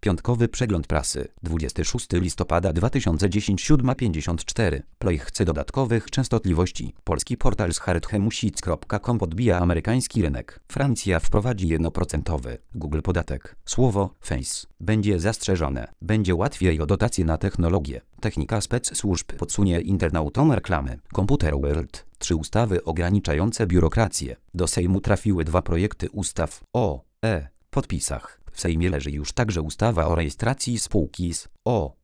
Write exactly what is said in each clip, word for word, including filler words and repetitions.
Piątkowy przegląd prasy. dwudziestego szóstego listopada dwa tysiące dziesiątego, siódma pięćdziesiąt cztery. Play chce dodatkowych częstotliwości. Polski portal z hardhemusic kropka com podbija amerykański rynek. Francja wprowadzi jednoprocentowy Google podatek. Słowo Face będzie zastrzeżone. Będzie łatwiej o dotacje na technologię. Technika spec służb podsunie internautom reklamy. Computer World. Trzy ustawy ograniczające biurokrację. Do Sejmu trafiły dwa projekty ustaw o e podpisach. W Sejmie leży już także ustawa o rejestracji spółki z o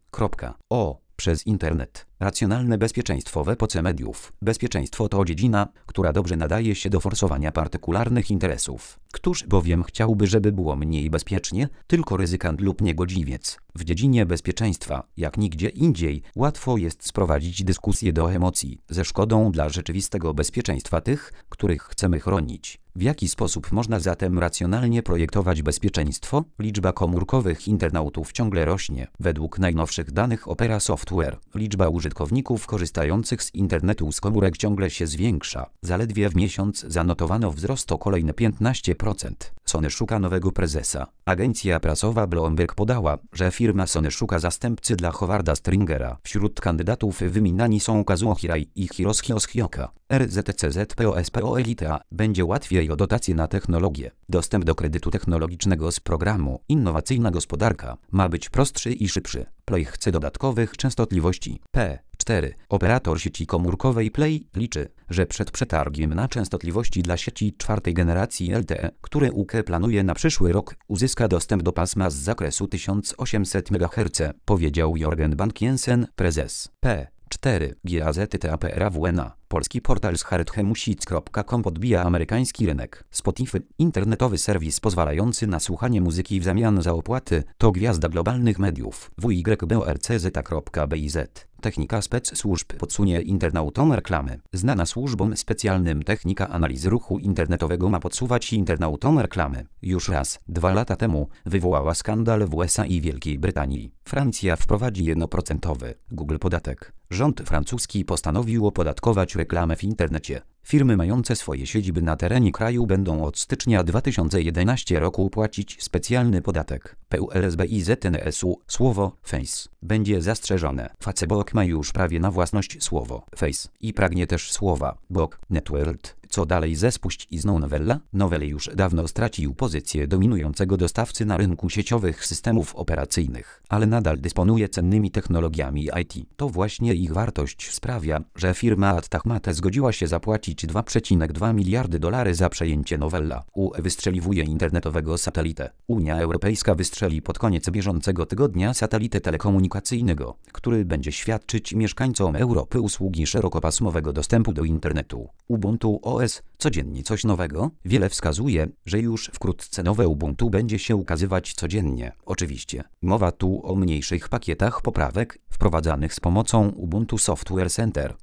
o przez internet. Racjonalne bezpieczeństwo w epoce mediów. Bezpieczeństwo to dziedzina, która dobrze nadaje się do forsowania partykularnych interesów. Któż bowiem chciałby, żeby było mniej bezpiecznie? Tylko ryzykant lub niegodziwiec. W dziedzinie bezpieczeństwa, jak nigdzie indziej, łatwo jest sprowadzić dyskusję do emocji, ze szkodą dla rzeczywistego bezpieczeństwa tych, których chcemy chronić. W jaki sposób można zatem racjonalnie projektować bezpieczeństwo? Liczba komórkowych internautów ciągle rośnie. Według najnowszych danych Opera Software, liczba użytkowników korzystających z internetu z komórek ciągle się zwiększa. Zaledwie w miesiąc zanotowano wzrost o kolejne piętnaście procent. Sony szuka nowego prezesa. Agencja prasowa Bloomberg podała, że firma Sony szuka zastępcy dla Howarda Stringera. Wśród kandydatów wymieniani są Kazuo Hirai i Hiroshi Oshioka. R Z C Z P O S P O Elite A. Będzie łatwiej o dotacje na technologię. Dostęp do kredytu technologicznego z programu Innowacyjna Gospodarka ma być prostszy i szybszy. Play chce dodatkowych częstotliwości. P cztery. Operator sieci komórkowej Play liczy, że przed przetargiem na częstotliwości dla sieci czwartej generacji L T E, które U K planuje na przyszły rok, uzyska dostęp do pasma z zakresu tysiąc osiemset megaherców, powiedział Jorgen Bank-Jensen, prezes P cztery G A Z T A P R A W N A. Polski portal z hardhemusic kropka com podbija amerykański rynek. Spotify, internetowy serwis pozwalający na słuchanie muzyki w zamian za opłaty, to gwiazda globalnych mediów. W Y B O R C Z kropka B I Z. Technika spec służb podsunie internautom reklamy. Znana służbom specjalnym technika analizy ruchu internetowego ma podsuwać internautom reklamy. Już raz, dwa lata temu, wywołała skandal w U S A i Wielkiej Brytanii. Francja wprowadzi jednoprocentowy Google podatek. Rząd francuski postanowił opodatkować reklamę w internecie. Firmy mające swoje siedziby na terenie kraju będą od stycznia dwa tysiące jedenastego roku płacić specjalny podatek. P U L S B I Z N S U. Słowo Face będzie zastrzeżone. Facebook ma już prawie na własność słowo Face i pragnie też słowa Bok Networld. Co dalej ze spuścizną Novella? Novell już dawno stracił pozycję dominującego dostawcy na rynku sieciowych systemów operacyjnych, ale nadal dysponuje cennymi technologiami I T. To właśnie ich wartość sprawia, że firma Adtachmate zgodziła się zapłacić dwa przecinek dwa miliardy dolarów za przejęcie Novella. U E wystrzeliwuje internetowego satelitę. Unia Europejska wystrzeli pod koniec bieżącego tygodnia satelitę telekomunikacyjnego, który będzie świadczyć mieszkańcom Europy usługi szerokopasmowego dostępu do internetu. Ubuntu O S. Codziennie coś nowego? Wiele wskazuje, że już wkrótce nowe Ubuntu będzie się ukazywać codziennie. Oczywiście, mowa tu o mniejszych pakietach poprawek wprowadzanych z pomocą Ubuntu Software Center.